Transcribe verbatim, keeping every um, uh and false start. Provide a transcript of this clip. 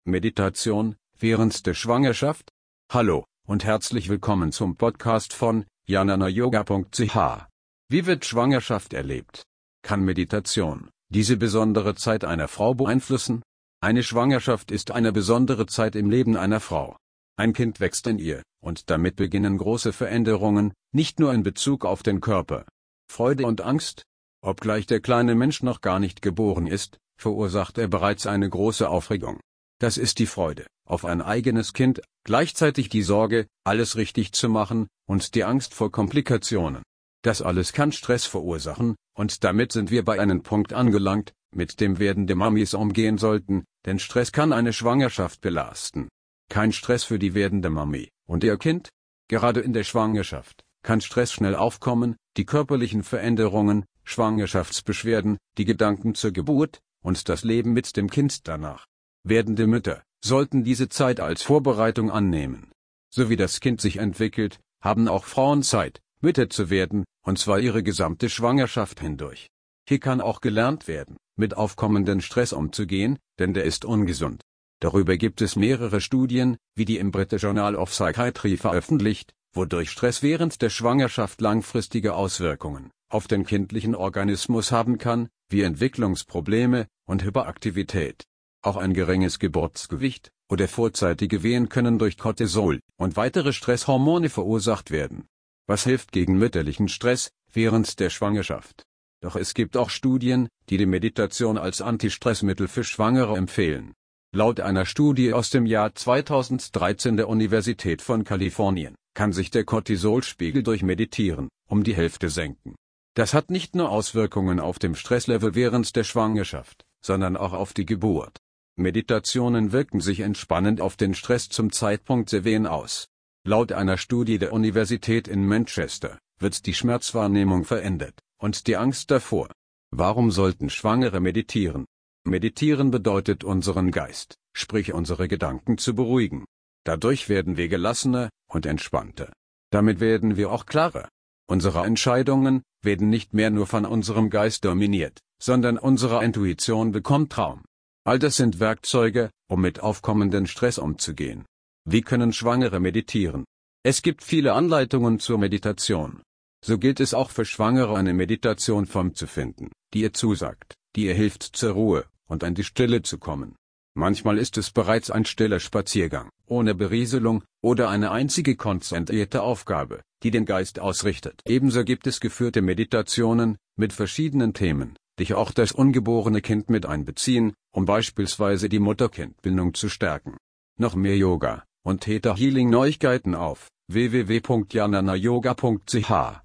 Meditation während der Schwangerschaft? Hallo und herzlich willkommen zum Podcast von janana yoga punkt c h. Wie wird Schwangerschaft erlebt? Kann Meditation diese besondere Zeit einer Frau beeinflussen? Eine Schwangerschaft ist eine besondere Zeit im Leben einer Frau. Ein Kind wächst in ihr, und damit beginnen große Veränderungen, nicht nur in Bezug auf den Körper. Freude und Angst? Obgleich der kleine Mensch noch gar nicht geboren ist, verursacht er bereits eine große Aufregung. Das ist die Freude auf ein eigenes Kind, gleichzeitig die Sorge, alles richtig zu machen, und die Angst vor Komplikationen. Das alles kann Stress verursachen, und damit sind wir bei einem Punkt angelangt, mit dem werdende Mamis umgehen sollten, denn Stress kann eine Schwangerschaft belasten. Kein Stress für die werdende Mami und ihr Kind? Gerade in der Schwangerschaft kann Stress schnell aufkommen, die körperlichen Veränderungen, Schwangerschaftsbeschwerden, die Gedanken zur Geburt und das Leben mit dem Kind danach. Werdende Mütter sollten diese Zeit als Vorbereitung annehmen. So wie das Kind sich entwickelt, haben auch Frauen Zeit, Mütter zu werden, und zwar ihre gesamte Schwangerschaft hindurch. Hier kann auch gelernt werden, mit aufkommenden Stress umzugehen, denn der ist ungesund. Darüber gibt es mehrere Studien, wie die im British Journal of Psychiatry veröffentlicht, wodurch Stress während der Schwangerschaft langfristige Auswirkungen auf den kindlichen Organismus haben kann, wie Entwicklungsprobleme und Hyperaktivität. Auch ein geringes Geburtsgewicht oder vorzeitige Wehen können durch Cortisol und weitere Stresshormone verursacht werden. Was hilft gegen mütterlichen Stress während der Schwangerschaft? Doch es gibt auch Studien, die die Meditation als Antistressmittel für Schwangere empfehlen. Laut einer Studie aus dem Jahr zweitausenddreizehn der Universität von Kalifornien kann sich der Cortisolspiegel durch Meditieren um die Hälfte senken. Das hat nicht nur Auswirkungen auf dem Stresslevel während der Schwangerschaft, sondern auch auf die Geburt. Meditationen wirken sich entspannend auf den Stress zum Zeitpunkt der Wehen aus. Laut einer Studie der Universität in Manchester wird die Schmerzwahrnehmung verändert und die Angst davor. Warum sollten Schwangere meditieren? Meditieren bedeutet, unseren Geist, sprich unsere Gedanken, zu beruhigen. Dadurch werden wir gelassener und entspannter. Damit werden wir auch klarer. Unsere Entscheidungen werden nicht mehr nur von unserem Geist dominiert, sondern unsere Intuition bekommt Raum. All das sind Werkzeuge, um mit aufkommenden Stress umzugehen. Wie können Schwangere meditieren? Es gibt viele Anleitungen zur Meditation. So gilt es auch für Schwangere, eine Meditationsform zu finden, die ihr zusagt, die ihr hilft, zur Ruhe und in die Stille zu kommen. Manchmal ist es bereits ein stiller Spaziergang, ohne Berieselung, oder eine einzige konzentrierte Aufgabe, die den Geist ausrichtet. Ebenso gibt es geführte Meditationen mit verschiedenen Themen, die auch das ungeborene Kind mit einbeziehen, um beispielsweise die Mutter-Kind-Bindung zu stärken. Noch mehr Yoga und Theta Healing Neuigkeiten auf w w w punkt janana yoga punkt c h.